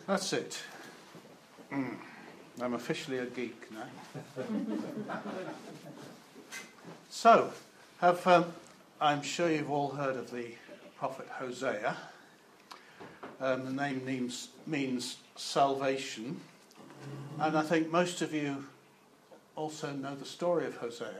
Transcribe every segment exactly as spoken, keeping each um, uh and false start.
That's it. Mm. I'm officially a geek now. So, have um, I'm sure you've all heard of the prophet Hosea. Um, the name means, means salvation. And I think most of you also know the story of Hosea.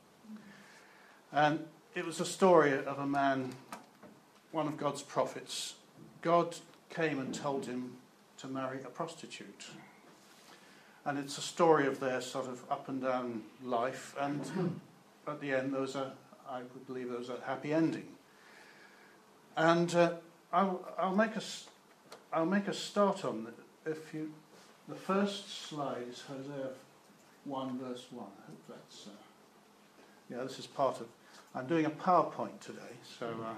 And it was a story of a man, one of God's prophets. God came and told him to marry a prostitute. And it's a story of their sort of up and down life. And at the end, there was a, I would believe there was a happy ending. And uh, I'll, I'll make a, I'll make a start on it. If you, the first slide is Hosea one verse one. I hope that's, uh, yeah, this is part of, I'm doing a PowerPoint today, so uh,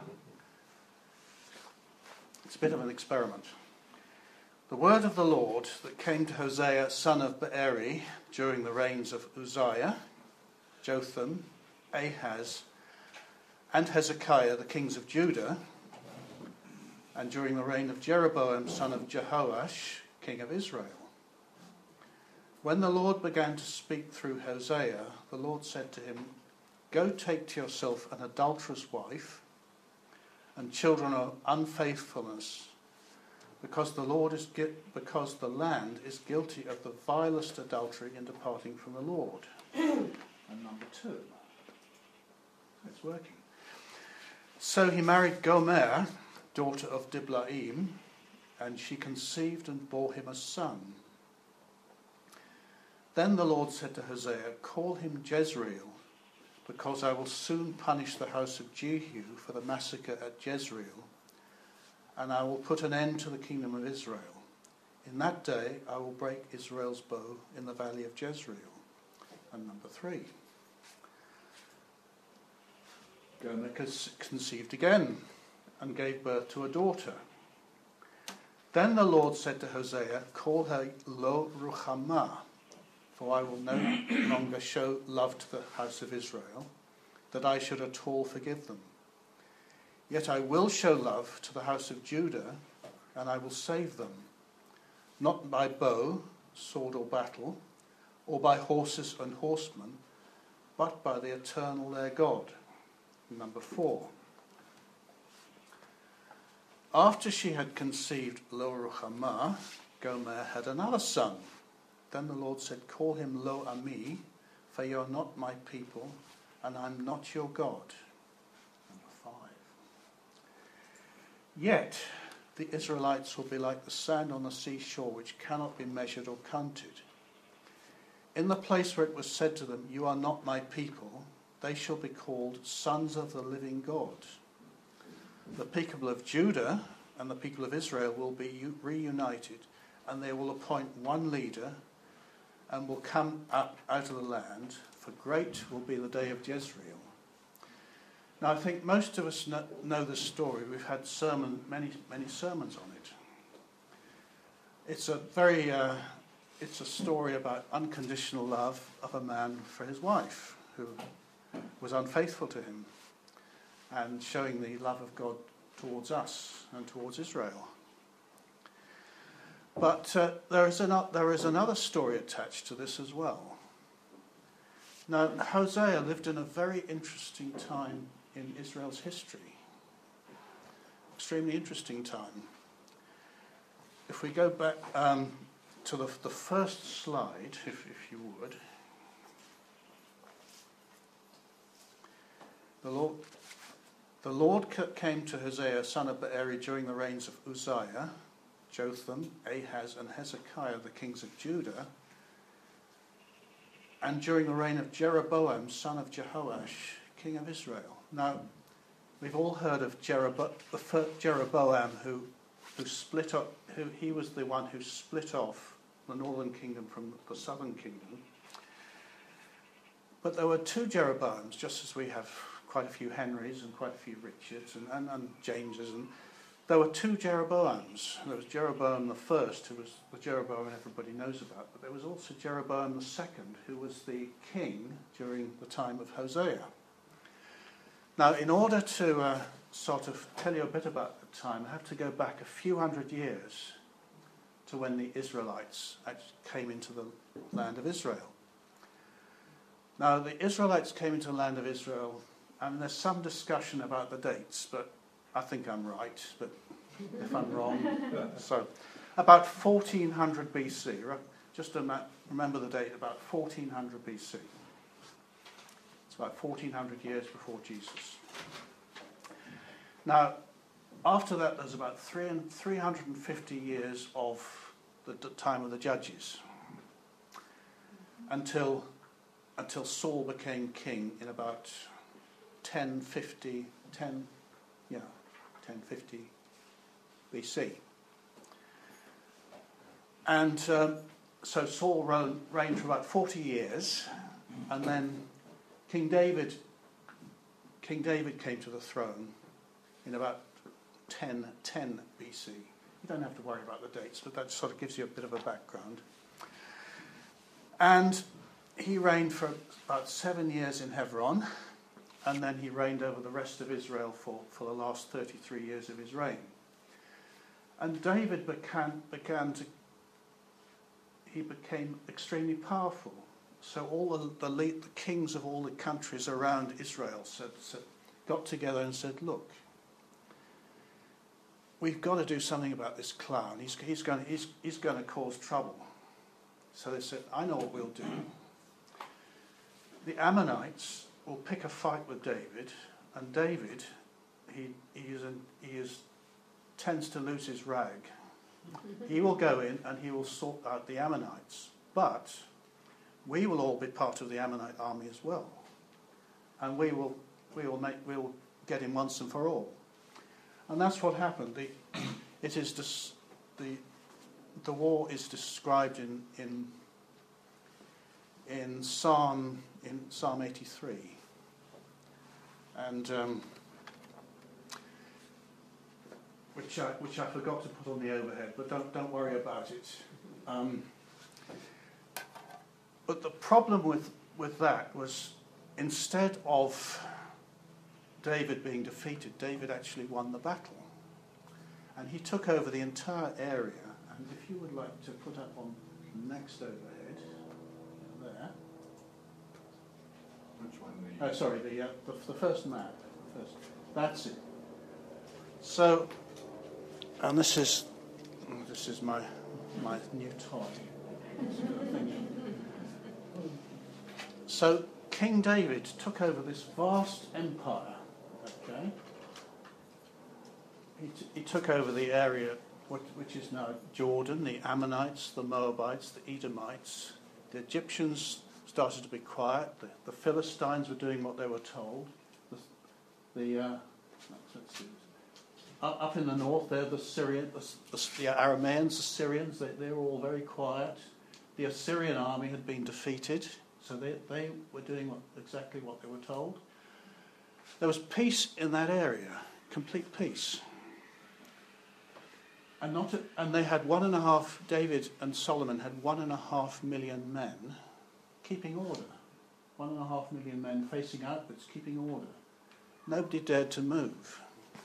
it's a bit of an experiment. The word of the Lord that came to Hosea, son of Beeri, during the reigns of Uzziah, Jotham, Ahaz, and Hezekiah, the kings of Judah, and during the reign of Jeroboam, son of Jehoash, king of Israel. When the Lord began to speak through Hosea, the Lord said to him, "Go take to yourself an adulterous wife and children of unfaithfulness, because the Lord is gu- because the land is guilty of the vilest adultery in departing from the Lord." And number two, it's working. So he married Gomer, daughter of Diblaim, and she conceived and bore him a son. Then the Lord said to Hosea, "Call him Jezreel, because I will soon punish the house of Jehu for the massacre at Jezreel, and I will put an end to the kingdom of Israel. In that day I will break Israel's bow in the valley of Jezreel." And number three, Gomer conceived again and gave birth to a daughter. Then the Lord said to Hosea, "Call her Lo Ruhamah, for I will no longer show love to the house of Israel, that I should at all forgive them. Yet I will show love to the house of Judah, and I will save them, not by bow, sword or battle, or by horses and horsemen, but by the eternal their God." Number four. After she had conceived Lo Ruhamah, Gomer had another son. Then the Lord said, "Call him Lo Ami, for you are not my people, and I am not your God." Number five. "Yet the Israelites will be like the sand on the seashore, which cannot be measured or counted. In the place where it was said to them, 'You are not my people,' they shall be called sons of the living God. The people of Judah and the people of Israel will be reunited, and they will appoint one leader and will come up out of the land, for great will be the day of Jezreel." Now, I think most of us know, know this story. We've had sermon, many, many sermons on it. It's a very, uh, it's a story about unconditional love of a man for his wife who was unfaithful to him, and showing the love of God towards us and towards Israel. But uh, there is an, there is another story attached to this as well. Now, Hosea lived in a very interesting time in Israel's history. Extremely interesting time. If we go back um, to the, the first slide, if, if you would. The Lord, the Lord came to Hosea, son of Beeri, during the reigns of Uzziah, Jotham, Ahaz, and Hezekiah, the kings of Judah, and during the reign of Jeroboam, son of Jehoash, king of Israel. Now, we've all heard of Jerobo- the first Jeroboam, who, who split up. Who he was the one who split off the northern kingdom from the southern kingdom. But there were two Jeroboams, just as we have quite a few Henrys and quite a few Richards and, and, and Jameses. And there were two Jeroboams. There was Jeroboam the first, who was the Jeroboam everybody knows about, but there was also Jeroboam the second, who was the king during the time of Hosea. Now, in order to uh, sort of tell you a bit about the time, I have to go back a few hundred years to when the Israelites actually came into the land of Israel. Now, the Israelites came into the land of Israel, and there's some discussion about the dates, but I think I'm right, but if I'm wrong. So, about fourteen hundred B C, right? Just to remember the date, about fourteen hundred B C. It's about fourteen hundred years before Jesus. Now, after that, there's about three hundred fifty years of the time of the judges, until until Saul became king in about ten fifty, ten, yeah, ten fifty B C. And um, so Saul reigned for about forty years, and then King David, King David came to the throne in about ten ten B C. You don't have to worry about the dates, but that sort of gives you a bit of a background. And he reigned for about seven years in Hebron, and then he reigned over the rest of Israel for, for the last thirty-three years of his reign. And David began, began to, he became extremely powerful. So all the, the, lead, the kings of all the countries around Israel said, said, got together and said, look, we've got to do something about this clown. He's, he's, going, he's, he's going to cause trouble. So they said, I know what we'll do. The Ammonites will pick a fight with David, and David, he, he, is, an, he is, tends to lose his rag. He will go in and he will sort out the Ammonites. But we will all be part of the Ammonite army as well. And we will, we will, make, we will get him once and for all. And that's what happened. The, it is dis, the the war is described in in in Psalm in Psalm eighty-three, and um, which I which I forgot to put on the overhead, but don't don't worry about it. Um, but the problem with with that was, instead of David being defeated, David actually won the battle. And he took over the entire area. And if you would like to put up on the next overhead, there. Which one? The oh, sorry, the, uh, the, the first map. First. That's it. So, and this is, this is my, my new toy. So, King David took over this vast empire. Okay. He, t- he took over the area which, which is now Jordan, the Ammonites, the Moabites, the Edomites. The Egyptians started to be quiet. The, the Philistines were doing what they were told. The, the uh, let's see, up, up in the north, there the Syrian, the, the, the Arameans, the Syrians. They, they were all very quiet. The Assyrian army had been defeated, so they, they were doing what, exactly what they were told. There was peace in that area, complete peace. And not a, and they had one and a half, David and Solomon had one and a half million men keeping order. One and a half million men facing outwards, keeping order. Nobody dared to move.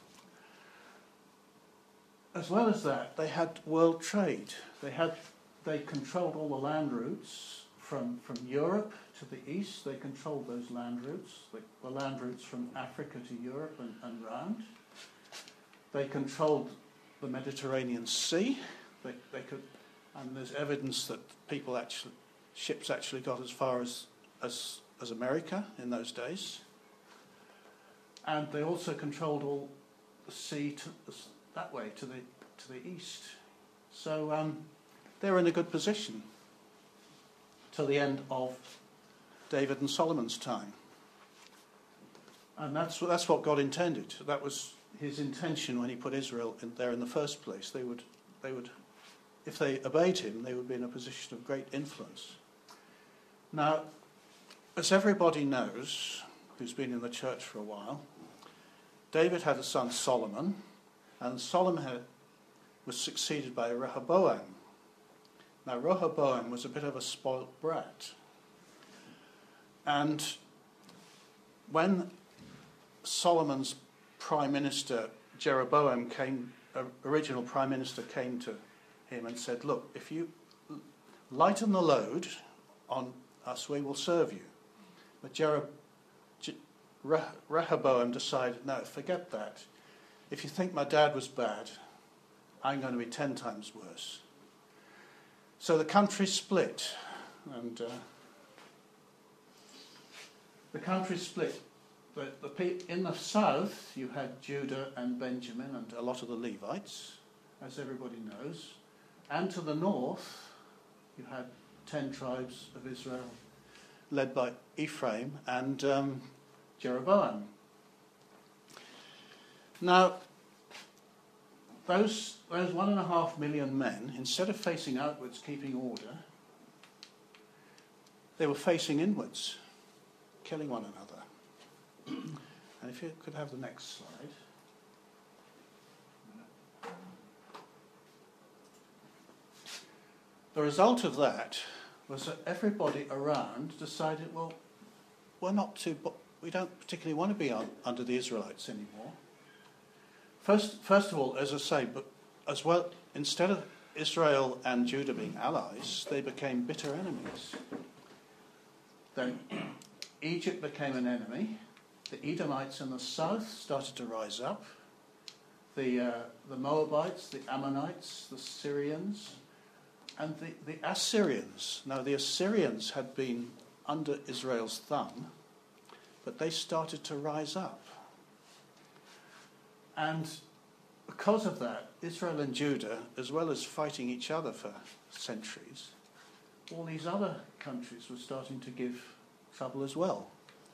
As well as that, they had world trade. They had, they controlled all the land routes from, from Europe to the east. They controlled those land routes, the, the land routes from Africa to Europe and, and round. They controlled the Mediterranean Sea. They, they could, and there's evidence that people actually, ships actually got as far as, as as America in those days. And they also controlled all the sea to, that way to the to the east. So um, they were in a good position till the end of David and Solomon's time. And that's that's what God intended. That was his intention when he put Israel in there in the first place. They would, they would, if they obeyed him, they would be in a position of great influence. Now, as everybody knows, who's been in the church for a while, David had a son Solomon, and Solomon had, was succeeded by Rehoboam. Now, Rehoboam was a bit of a spoilt brat. And when Solomon's prime minister, Jeroboam, came, uh, original prime minister, came to, him and said, look, if you lighten the load on us, we will serve you. But Jerob- Je- Re- Rehoboam decided, no, forget that. If you think my dad was bad, I'm going to be ten times worse. So the country split, and uh, the country split. The, the pe- in the south, you had Judah and Benjamin and a lot of the Levites, as everybody knows. And to the north, you had ten tribes of Israel, led by Ephraim and um, Jeroboam. Now, those, those one and a half million men, instead of facing outwards, keeping order, they were facing inwards, killing one another. And if you could have the next slide. The result of that was that everybody around decided, well, we're not too, we don't particularly want to be on, under the Israelites anymore. First, first of all, as I say, but as well, instead of Israel and Judah being allies, they became bitter enemies. Then Egypt became an enemy. The Edomites in the south started to rise up. The uh, the Moabites, the Ammonites, the Syrians, and the, the Assyrians. Now, the Assyrians had been under Israel's thumb, but they started to rise up. And because of that, Israel and Judah, as well as fighting each other for centuries, all these other countries were starting to give trouble as well.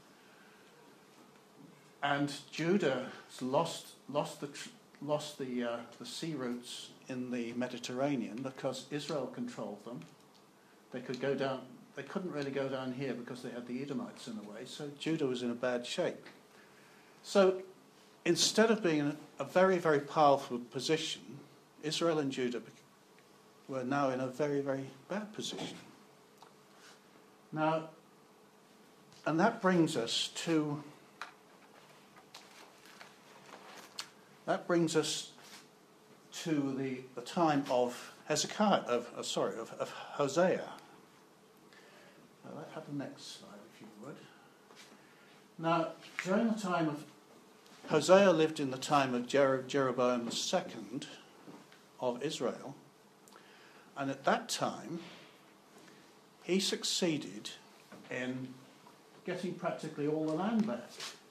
And Judah lost lost the lost the uh, the sea routes in the Mediterranean because Israel controlled them. They could go down. They couldn't really go down here because they had the Edomites in the way. So Judah was in a bad shape. So instead of being in a very very powerful position, Israel and Judah were now in a very very bad position. Now, and that brings us to. That brings us to the, the time of Hezekiah, of uh, sorry, of, of Hosea. Now, let's have the next slide, if you would. Now, during the time of Hosea, lived in the time of Jer- Jeroboam the second of Israel, and at that time, he succeeded in getting practically all the land back.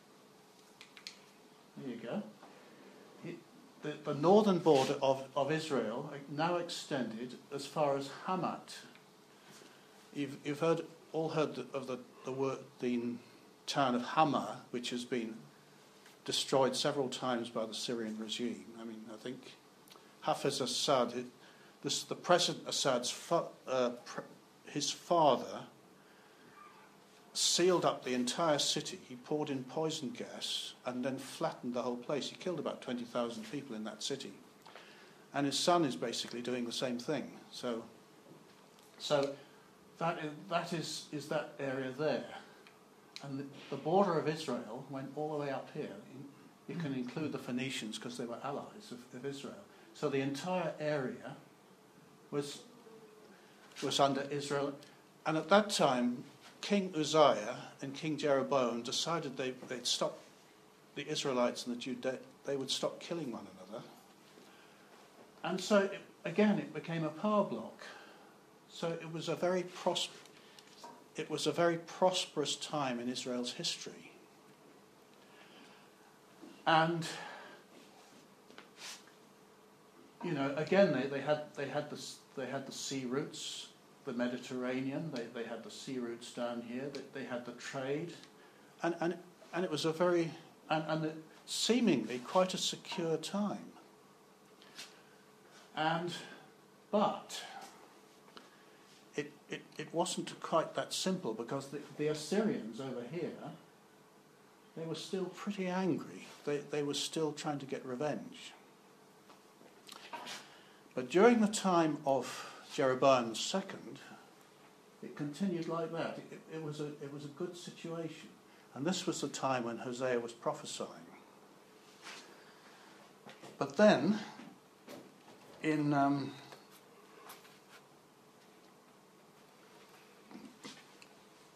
There you go. The, the northern border of, of Israel now extended as far as Hamat. You've, you've heard all heard of the the, word, the town of Hama, which has been destroyed several times by the Syrian regime. I mean, I think Hafiz Assad, this the President Assad's fa- uh, pre- his father sealed up the entire city. He poured in poison gas and then flattened the whole place. He killed about twenty thousand people in that city. And his son is basically doing the same thing. So so that is, that is, is that area there. And the, the border of Israel went all the way up here. You can include the Phoenicians because they were allies of, of Israel. So the entire area was was under Israel. And at that time, King Uzziah and King Jeroboam decided they, they'd stop the Israelites and the Jews, they would stop killing one another. And so, it, again, it became a power block. So it was a very pros- it was a very prosperous time in Israel's history. And, you know, again, they, they had they had the they had the sea routes. The Mediterranean, they, they had the sea routes down here, they, they had the trade, and, and and it was a very, and, and it, seemingly quite a secure time. And, but, it, it, it wasn't quite that simple because the, the Assyrians over here, they were still pretty angry. They, they were still trying to get revenge. But during the time of Jeroboam the second, it continued like that. It, it was a it was a good situation, and this was the time when Hosea was prophesying. But then, in um,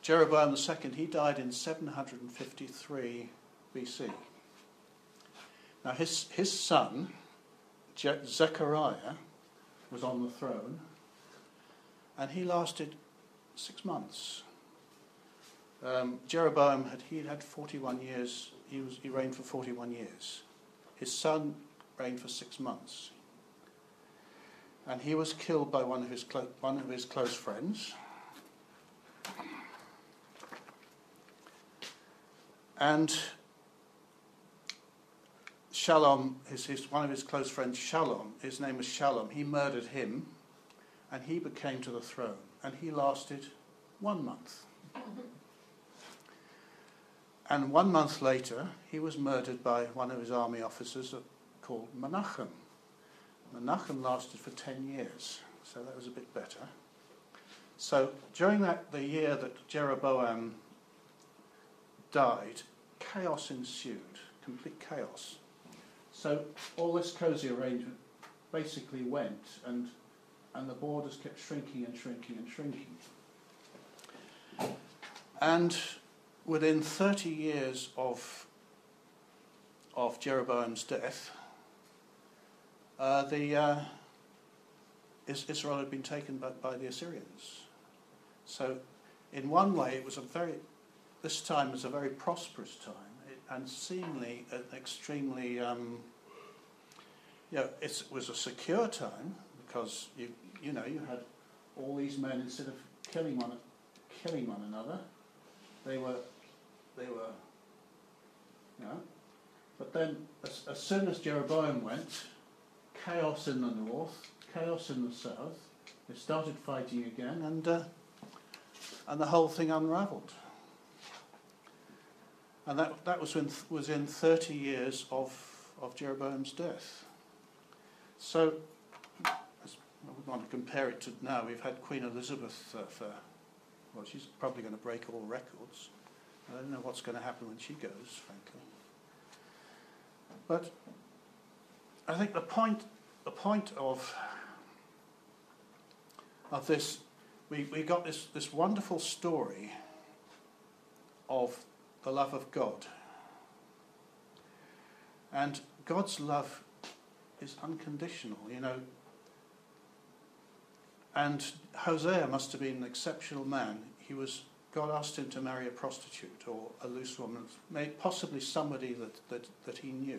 Jeroboam the second, he died in seven hundred fifty-three B C. Now his, his son, Je- Zechariah, was on the throne, and he lasted six months. Um, Jeroboam had he had forty-one years. He was he reigned for forty-one years. His son reigned for six months, and he was killed by one of his clo- one of his close friends. And Shalom, his, his one of his close friends, Shalom, his name was Shalom. He murdered him, and he became to the throne, and he lasted one month. And one month later, he was murdered by one of his army officers called Menachem. Menachem lasted for ten years, so that was a bit better. So during that the year that Jeroboam died, chaos ensued, complete chaos. So all this cosy arrangement basically went, and and the borders kept shrinking and shrinking and shrinking. And within thirty years of of Jeroboam's death, uh, the uh, Israel had been taken by, by the Assyrians. So, in one way, it was a very this time was a very prosperous time, it, and seemingly an extremely um, you know, it was a secure time because you you know you had all these men, instead of killing one killing one another, they were they were you know. But then, as, as soon as Jeroboam went, chaos in the north, chaos in the south. They started fighting again, and uh, and the whole thing unravelled. And that that was in was in thirty years of of Jeroboam's death. So, as we want to compare it to now, we've had Queen Elizabeth uh, for, well, she's probably going to break all records. I don't know what's going to happen when she goes, frankly. But I think the point the point of of this, we, we got this, this wonderful story of the love of God. And God's love is unconditional, you know. And Hosea must have been an exceptional man. He was God asked him to marry a prostitute or a loose woman, possibly somebody that, that, that he knew.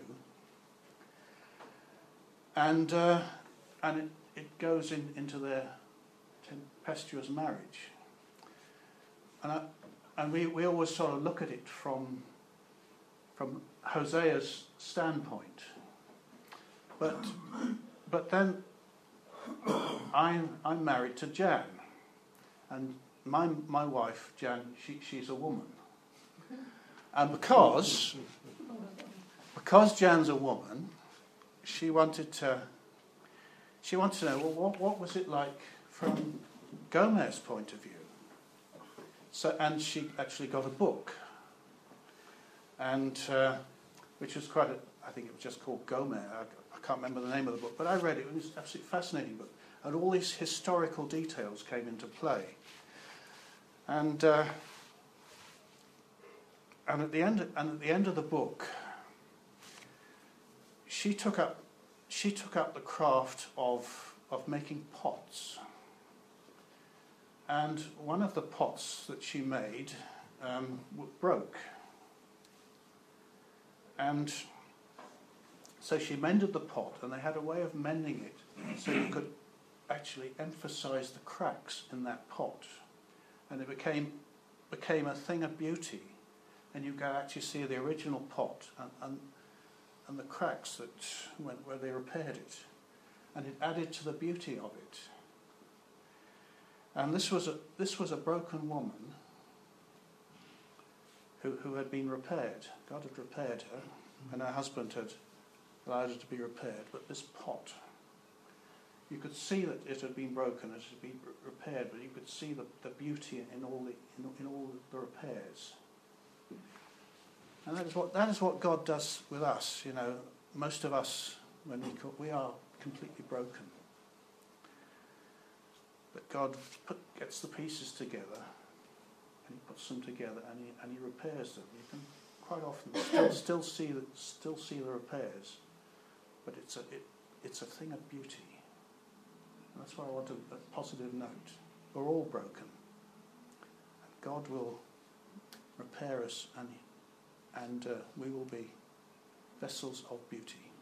And uh, and it, it goes in, into their tempestuous marriage. And I, and we, we always sort of look at it from from Hosea's standpoint. But but then I'm I'm married to Jan, and my my wife Jan, she she's a woman. And because because Jan's a woman, she wanted to she wanted to know, well, what what was it like from Gomer's point of view? So, and she actually got a book, and uh, which was quite a, I think it was just called Gomer. I, I can't remember the name of the book, but I read it. It was an absolutely fascinating book, and all these historical details came into play. And uh, and at the end, and at the end of the book, she took up she took up the craft of of making pots. And one of the pots that she made um, broke. And so she mended the pot, and they had a way of mending it so you could actually emphasize the cracks in that pot. And it became became a thing of beauty. And you could actually see the original pot and, and, and the cracks that went where they repaired it. And it added to the beauty of it. And this was a this was a broken woman who who had been repaired. God had repaired her, and her husband had allowed her to be repaired. But this pot, you could see that it had been broken, it had been repaired, but you could see the, the beauty in all the in, in all the repairs. And that is what that is what God does with us. You know, most of us, when we call, we are completely broken. But God put, gets the pieces together and he puts them together, and he and he repairs them. You can quite often still still see the, still see the repairs, but it's a it, it's a thing of beauty. And that's why I want a, a positive note. We're all broken, and God will repair us, and and uh, we will be vessels of beauty.